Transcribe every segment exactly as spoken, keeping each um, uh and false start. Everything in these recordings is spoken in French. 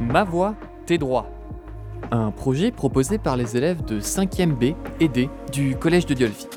Ma voix, tes droits. Un projet proposé par les élèves de cinquième B et D du collège de Dieulfi.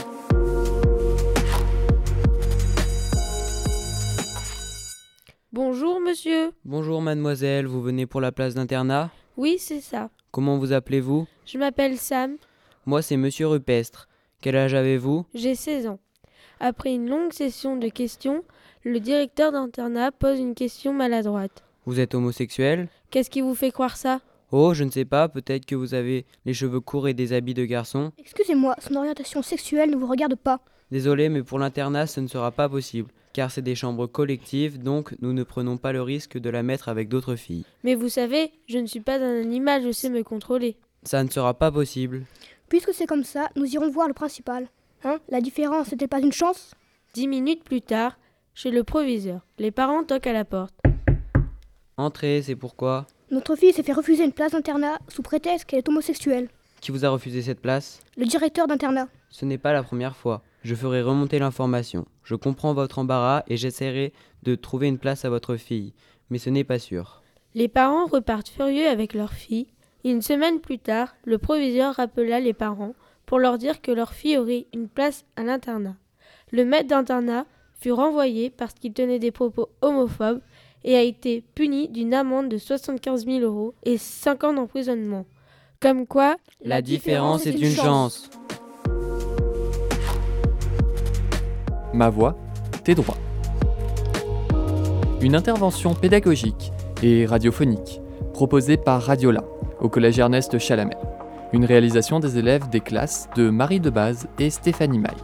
Bonjour monsieur. Bonjour mademoiselle, vous venez pour la place d'internat ? Oui, c'est ça. Comment vous appelez-vous ? Je m'appelle Sam, Moi c'est monsieur Rupestre. Quel âge avez-vous ? j'ai seize ans. Après une longue session de questions, le directeur d'internat pose une question maladroite. Vous êtes homosexuel ? Qu'est-ce qui vous fait croire ça ? Oh, je ne sais pas, peut-être que vous avez les cheveux courts et des habits de garçon. Excusez-moi, son orientation sexuelle ne vous regarde pas. Désolé, mais pour l'internat ce ne sera pas possible, car c'est des chambres collectives, donc nous ne prenons pas le risque de la mettre avec d'autres filles. Mais vous savez, je ne suis pas un animal, je sais me contrôler. Ça ne sera pas possible. Puisque c'est comme ça, nous irons voir le principal. Hein ? La différence n'était pas une chance ? Dix minutes plus tard, chez le proviseur, les parents toquent à la porte. Entrez, c'est pourquoi ? Notre fille s'est fait refuser une place d'internat sous prétexte qu'elle est homosexuelle. Qui vous a refusé cette place ? Le directeur d'internat. Ce n'est pas la première fois. Je ferai remonter l'information. Je comprends votre embarras et j'essaierai de trouver une place à votre fille. Mais ce n'est pas sûr. Les parents repartent furieux avec leur fille. Une semaine plus tard, le proviseur rappela les parents pour leur dire que leur fille aurait une place à l'internat. Le maître d'internat fut renvoyé parce qu'il tenait des propos homophobes et a été puni d'une amende de soixante-quinze mille euros et cinq ans d'emprisonnement. Comme quoi, La différence est une chance. Ma voix, tes droits. Une intervention pédagogique et radiophonique proposée par Radiola au collège Ernest Chalamet. Une réalisation des élèves des classes de Marie Debaz et Stéphanie Maille.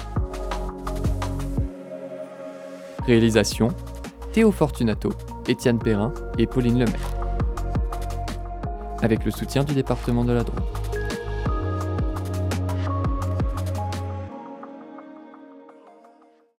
Réalisation Théo Fortunato, Étienne Perrin et Pauline Lemaire. Avec le soutien du département de la Drôme.